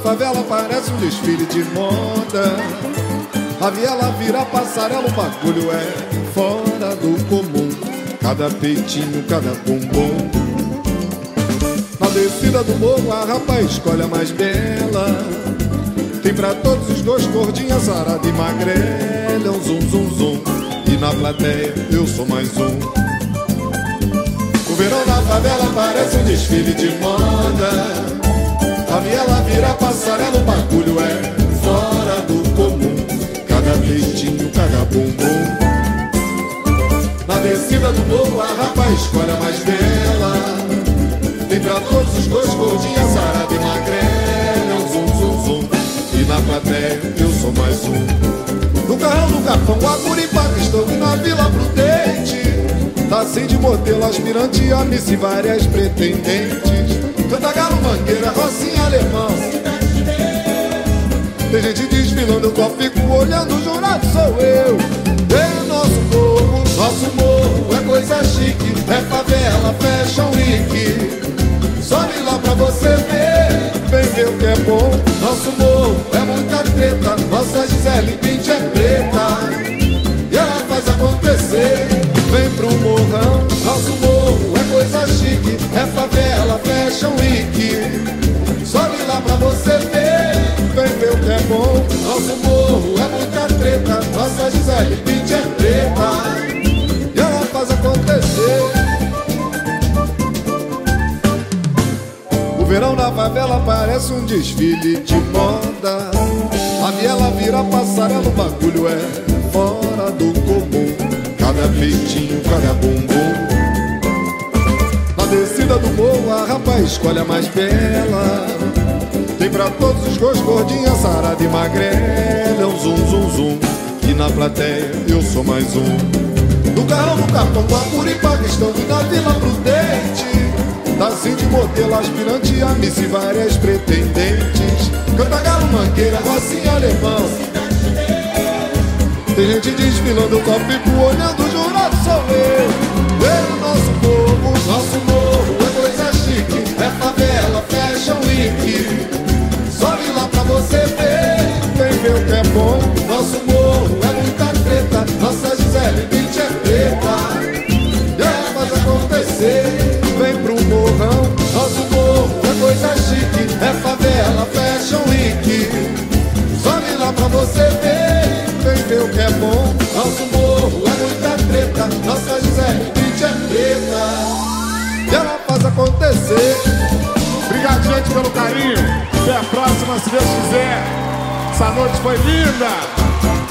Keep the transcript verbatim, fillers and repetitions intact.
favela parece um desfile de moda. A viela vira passarela, o bagulho é fora do comum. Cada peitinho, cada bumbum. Na descida do morro a rapa escolhe a mais bela. Tem pra todos os gostos, gordinha, sarada e magrela. Um zum, zum, zum. E na plateia eu sou mais um. O verão na favela parece um desfile de moda. A viela vira passarela, o bagulho é fora do comum. Cada peitinho, cada bumbum. Na descida do morro a rapa escolhe a mais bela. Tem pra todos os gostos, gordinha, sarada e magrela. Um zum, zum, zum. E na plateia eu sou mais um. No carrão do Capão, a Curipaca, estou indo na vila prudente. Tá assim de modelo, aspirante, a miss e várias pretendentes. Canta galo, mangueira, rocinha, alemão. Tem gente desfilando, eu só fico olhando, o jurado sou eu. É nosso morro, nosso morro é coisa chique. É favela, fashion week. Sobe lá pra você ver, vem ver o que é bom. Nosso morro é muita treta. Nossa Gisele Bündchen é preta e ela faz acontecer. Vem pro morrão, nosso morro é coisa chique. É favela, fashion week. Sobe lá pra você ver, vem ver o que é bom. Nosso morro é muita treta. Nossa Gisele Bündchen é preta e ela faz acontecer. O verão na favela parece um desfile de moda. A viela vira passarela, o bagulho é fora do comum. Cada peitinho, cada bumbum. Na descida do morro a rapa escolhe a mais bela. Tem pra todos os gostos, gordinha, sarada e magrela. Um zum, zum, zum. E na plateia eu sou mais um. No carrão do Capão, com a Curipaca, estão indo na vila prudente. Tá assim de modelo, aspirante, a miss e várias pretendentes. Canta galo, mangueira, rocinha, alemão. Tem gente desfilando, eu só fico olhando, o jurado sou eu. É nosso povo, nosso morro é coisa chique. É favela, fashion week. Sobe lá pra você ver, vem ver o que é bom. Nosso morro é muita treta. Nossa Gisele Bündchen é preta e ela faz acontecer. Vem pro morrão, nosso morro é coisa chique. É favela, fashion week. Sobe lá pra você ver, vem ver o que é bom. Nosso morro é muita treta. Nossa Gisele Bündchen é preta e ela faz acontecer. Obrigado, gente, pelo carinho. Até a próxima, se Deus quiser. Essa noite foi linda.